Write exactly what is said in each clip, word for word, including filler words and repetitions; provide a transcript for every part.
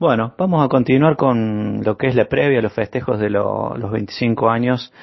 Bueno, vamos a continuar con lo que es la previa, los festejos de lo- los veinticinco años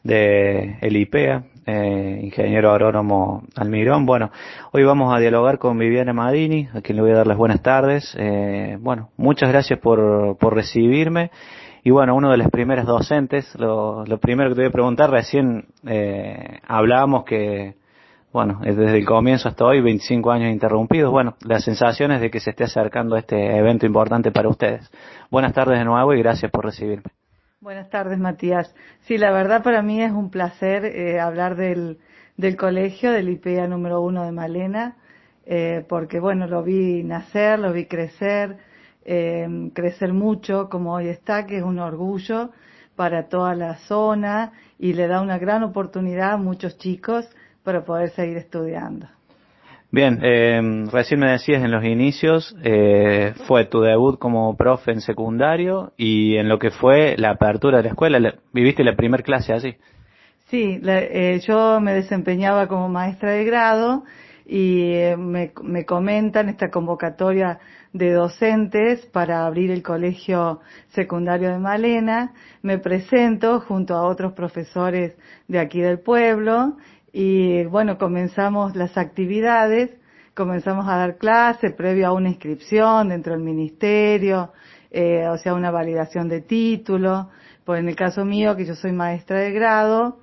de el I P E A, eh, ingeniero agrónomo Almirón. Bueno, hoy vamos a dialogar con Viviana Madini, a quien le voy a dar las buenas tardes. Eh, bueno, muchas gracias por, por recibirme. Y bueno, uno de los primeros docentes, lo, lo primero que te voy a preguntar, recién eh, hablábamos que bueno, eh, desde el comienzo hasta hoy, veinticinco años interrumpidos. Bueno, las sensaciones de que se esté acercando este evento importante para ustedes. Buenas tardes de nuevo y gracias por recibirme. Buenas tardes, Matías. Sí, la verdad para mí es un placer eh, hablar del, del colegio, del I P E A número uno de Malena, eh, porque bueno, lo vi nacer, lo vi crecer, eh, crecer mucho como hoy está, que es un orgullo para toda la zona y le da una gran oportunidad a muchos chicos para poder seguir estudiando. Bien, eh, recién me decías en los inicios, eh, fue tu debut como profe en secundario y en lo que fue la apertura de la escuela, la- viviste la primer clase así. Sí, la- eh, yo me desempeñaba como maestra de grado y eh, me, me comentan esta convocatoria de docentes para abrir el colegio secundario de Malena. Me presento junto a otros profesores de aquí del pueblo y bueno, comenzamos las actividades, comenzamos a dar clase previo a una inscripción dentro del ministerio, eh, o sea, una validación de título. Pues en el caso mío, que yo soy maestra de grado,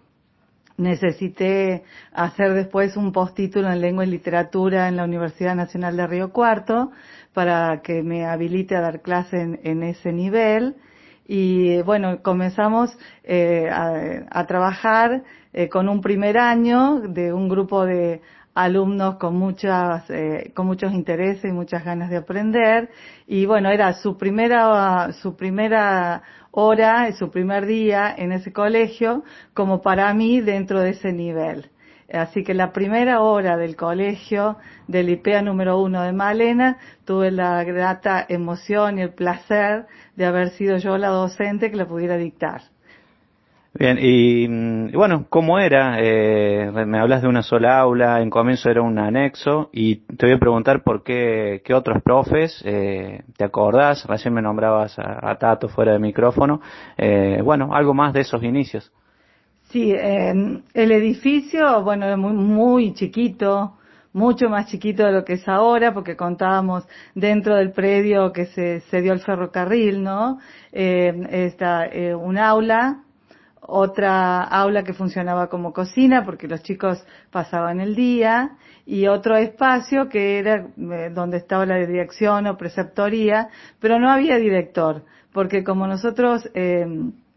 necesité hacer después un postítulo en lengua y literatura en la Universidad Nacional de Río Cuarto para que me habilite a dar clase en, en ese nivel. Y bueno, comenzamos eh, a, a trabajar eh, con un primer año de un grupo de alumnos con muchas, eh, con muchos intereses y muchas ganas de aprender. Y bueno, era su primera, su primera hora, su primer día en ese colegio, como para mí dentro de ese nivel. Así que la primera hora del colegio del I P E A número uno de Malena, tuve la grata emoción y el placer de haber sido yo la docente que la pudiera dictar. Bien, y, mm, y bueno, ¿cómo era? Eh, me hablas de una sola aula, en comienzo era un anexo, y te voy a preguntar por qué, qué otros profes, eh, ¿te acordás? Recién me nombrabas a, a Tato fuera de micrófono. Eh, bueno, algo más de esos inicios. Sí, eh, el edificio, bueno, era muy, muy chiquito, mucho más chiquito de lo que es ahora, porque contábamos dentro del predio que se, se dio el ferrocarril, ¿no? Eh, está eh, un aula, otra aula que funcionaba como cocina, porque los chicos pasaban el día, y otro espacio que era eh, donde estaba la dirección o preceptoría, pero no había director, porque como nosotros eh,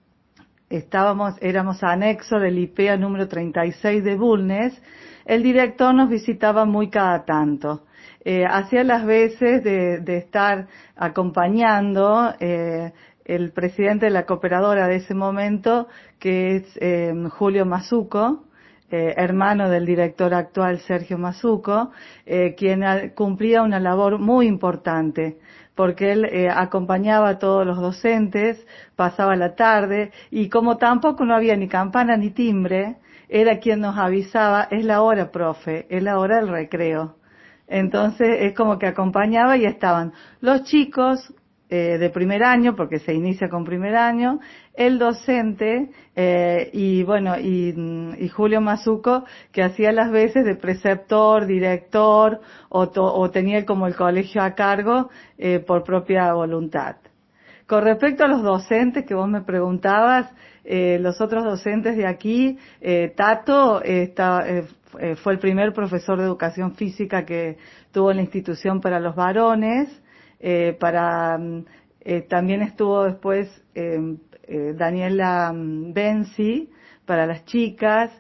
estábamos, éramos anexo del I P E A número treinta y seis de Bulnes, el director nos visitaba muy cada tanto. Eh, hacía las veces de, de estar acompañando eh, el presidente de la cooperadora de ese momento, que es eh, Julio Mazuco, eh, hermano del director actual Sergio Mazuco, eh, quien a, cumplía una labor muy importante, porque él eh, acompañaba a todos los docentes, pasaba la tarde, y como tampoco no había ni campana ni timbre, era quien nos avisaba, es la hora, profe, es la hora del recreo. Entonces es como que acompañaba y estaban los chicos eh, de primer año, porque se inicia con primer año, el docente eh, y bueno y, y Julio Mazuco, que hacía las veces de preceptor, director o, to, o tenía como el colegio a cargo eh, por propia voluntad. Con respecto a los docentes que vos me preguntabas, eh, los otros docentes de aquí, eh, Tato eh, está, eh, fue el primer profesor de educación física que tuvo la institución para los varones, eh, para eh, también estuvo después eh, eh, Daniela Benzi para las chicas,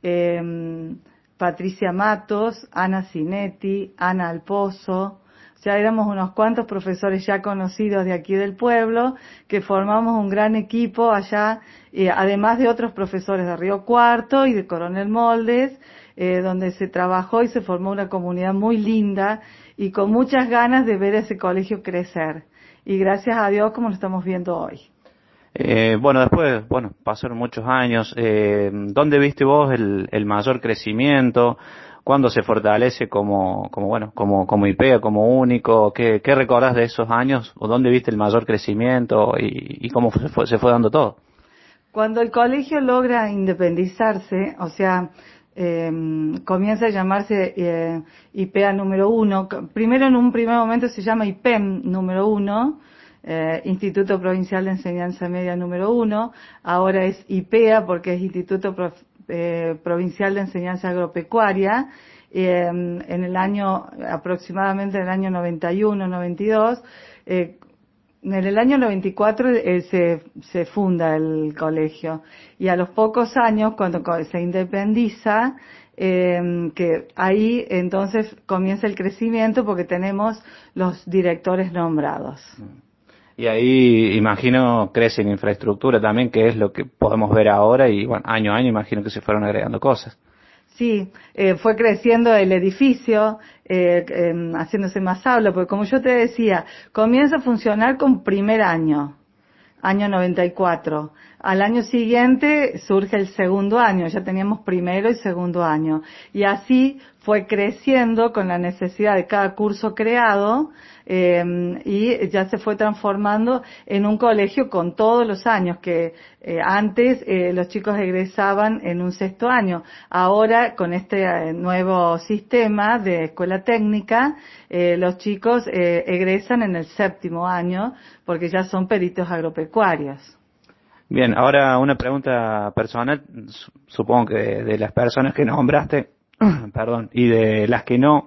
eh, Patricia Matos, Ana Cinetti, Ana Alpozo. Ya éramos unos cuantos profesores ya conocidos de aquí del pueblo, que formamos un gran equipo allá, eh, además de otros profesores de Río Cuarto y de Coronel Moldes, eh, donde se trabajó y se formó una comunidad muy linda y con muchas ganas de ver ese colegio crecer. Y gracias a Dios como lo estamos viendo hoy. Eh, bueno, después, bueno, pasaron muchos años. Eh, ¿dónde viste vos el, el mayor crecimiento cuándo se fortalece como, como bueno, como, como IPEA, como único. ¿Qué, qué recordás de esos años? ¿O dónde viste el mayor crecimiento y, y cómo se fue, se fue dando todo? Cuando el colegio logra independizarse, o sea, eh, comienza a llamarse eh, IPEA número uno. Primero, en un primer momento se llama IPEM número uno, eh, Instituto Provincial de Enseñanza Media número uno. Ahora es IPEA porque es Instituto Pro, eh, Provincial de Enseñanza Agropecuaria. Eh, en el año, aproximadamente en el año noventa y uno, noventa y dos, eh, en el año noventa y cuatro eh, se, se funda el colegio y a los pocos años, cuando se independiza, eh, que ahí entonces comienza el crecimiento porque tenemos los directores nombrados. Y ahí, imagino, crece en infraestructura también, que es lo que podemos ver ahora y, bueno, año a año imagino que se fueron agregando cosas. Sí, eh, fue creciendo el edificio, eh, eh, haciéndose más aula, porque como yo te decía, comienza a funcionar con primer año, año noventa y cuatro. Al año siguiente surge el segundo año, ya teníamos primero y segundo año. Y así fue creciendo con la necesidad de cada curso creado, eh, y ya se fue transformando en un colegio con todos los años, que eh, antes eh, los chicos egresaban en un sexto año. Ahora, con este eh, nuevo sistema de escuela técnica, eh, los chicos eh, egresan en el séptimo año, porque ya son peritos agropecuarios. Bien, ahora una pregunta personal, supongo que de, de las personas que nombraste, perdón, y de las que no,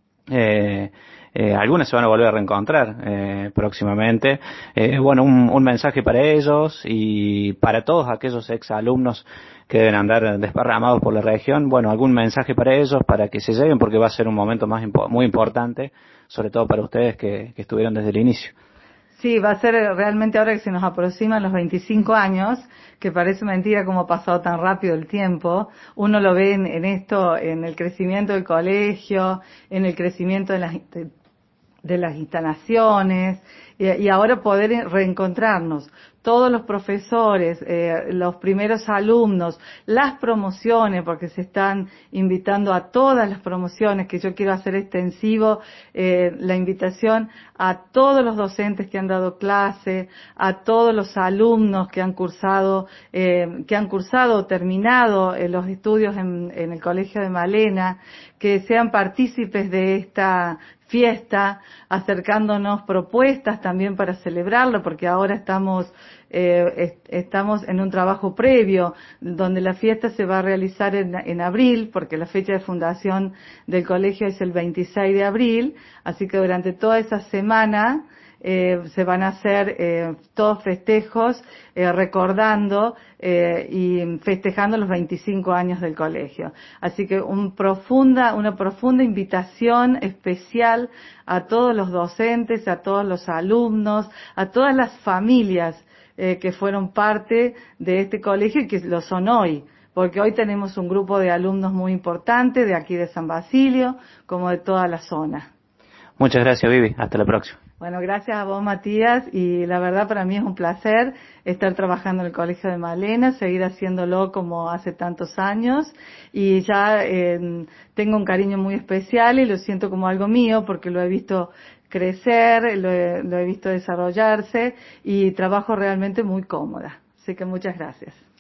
eh, eh, algunas se van a volver a reencontrar eh, próximamente. Eh, bueno, un, un mensaje para ellos y para todos aquellos exalumnos que deben andar desparramados por la región. Bueno, algún mensaje para ellos, para que se lleguen, porque va a ser un momento más impo- muy importante, sobre todo para ustedes que, que estuvieron desde el inicio. Sí, va a ser realmente ahora que se nos aproximan los veinticinco años, que parece mentira cómo ha pasado tan rápido el tiempo. Uno lo ve en, en esto, en el crecimiento del colegio, en el crecimiento de las, de, de las instalaciones, y, y ahora poder reencontrarnos. Todos los profesores, eh, los primeros alumnos, las promociones, porque se están invitando a todas las promociones, que yo quiero hacer extensivo eh, la invitación a todos los docentes que han dado clase, a todos los alumnos que han cursado, eh, que han cursado o terminado eh, los estudios en, en el Colegio de Malena, que sean partícipes de esta fiesta, acercándonos propuestas también para celebrarlo, porque ahora estamos eh, est estamos en un trabajo previo, donde la fiesta se va a realizar en, en abril, porque la fecha de fundación del colegio es el veintiséis de abril, así que durante toda esa semana Eh, se van a hacer eh, todos festejos eh, recordando eh, y festejando los veinticinco años del colegio. Así que un profunda, una profunda invitación especial a todos los docentes, a todos los alumnos, a todas las familias eh, que fueron parte de este colegio y que lo son hoy. Porque hoy tenemos un grupo de alumnos muy importante de aquí de San Basilio, como de toda la zona. Muchas gracias, Vivi. Hasta la próxima. Bueno, gracias a vos, Matías, y la verdad para mí es un placer estar trabajando en el Colegio de Malena, seguir haciéndolo como hace tantos años, y ya eh, tengo un cariño muy especial y lo siento como algo mío porque lo he visto crecer, lo he, lo he visto desarrollarse y trabajo realmente muy cómoda. Así que muchas gracias.